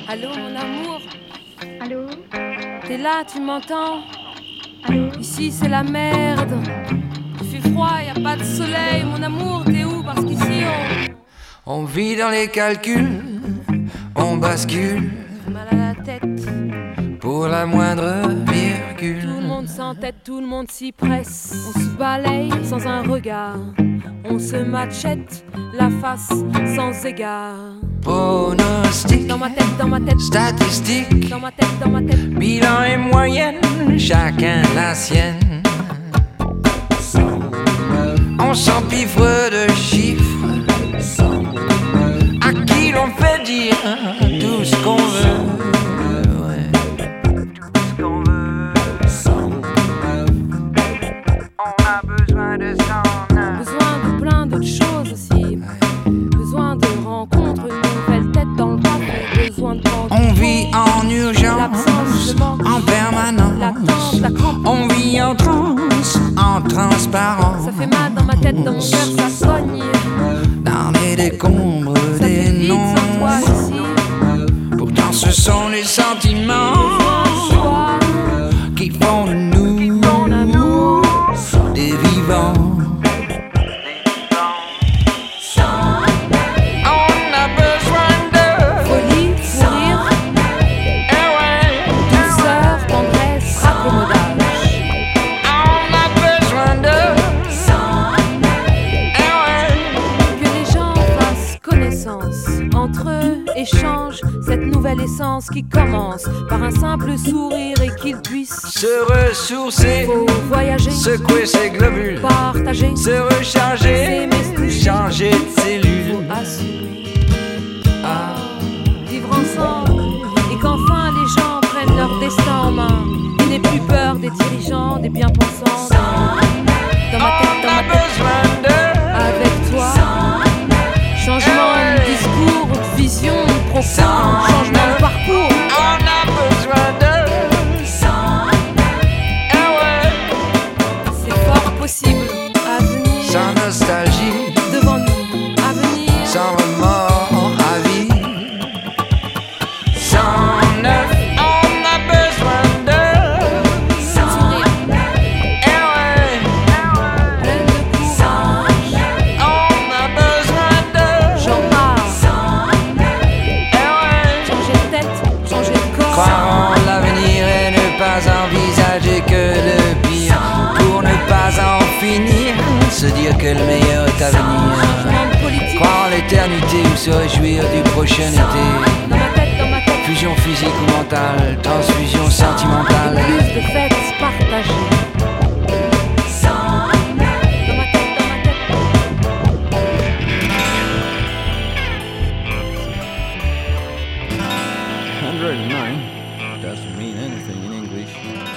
Allô, mon amour? Allô? T'es là, tu m'entends? Allô? Ici, c'est la merde. Il fait froid, y a pas de soleil. Mon amour, t'es où? Parce qu'ici, on vit dans les calculs, on bascule. j'ai mal à la tête. Pour la moindre virgule. Tout le monde s'entête, tout le monde s'y presse. On se balaye sans un regard. On se machette la face sans égard. Pronostic, Dans ma tête, statistique, dans ma tête. bilan et moyenne, chacun la sienne. On s'empiffre de chiffres, à qui l'on fait dire tout ce qu'on veut. Besoin de plein d'autres choses aussi. Besoin de rencontres, une nouvelle tête dans le café. Besoin de prendre On vit en urgence, l'absence, le manque, en permanence. l'attente, la crampe. On vit en transe, en transparence. Ça fait mal dans ma tête, dans mon cœur, ça cogne. Dans les décombres Ça fait des vite noms. sans toi ici. Pourtant ce sont les sentiments Toi, qui font de nous mon amour. des vivants. On a besoin de Folie, fou rire, douceur, tendresse, raccommodage. On a besoin de Que les gens fassent connaissance entre eux, échangent cette nouvelle essence qui commence par un simple sourire et qu'ils puissent se ressourcer, faut voyager, secouer ses globules, partager, se recharger, s'aimer, se toucher, changer de cellule. assumer, vivre ensemble et qu'enfin les gens prennent leur destin en main. Il n'est plus peur des dirigeants, des bien-pensants. Dans ma On a tête, besoin de avec toi. Changement de discours, de vision, de profond, changement de parcours. On a besoin de C'est fort possible à venir. sans nostalgie, Devant nous, à venir. sans remords à vie, sans neuf. On a besoin de Sourire, plein de courage. on a besoin de J'en parle. Changer de tête, changer de corps. croire en l'avenir et ne pas envisager que le pire, pour ne pas en finir, se dire que le meilleur est à venir. Changement de politique. Croire en l'éternité ou se réjouir du prochain été. Dans ma tête. Fusion physique ou mentale, transfusion sentimentale. Plus de fêtes partagées. Dans ma tête. 109 doesn't mean anything in English.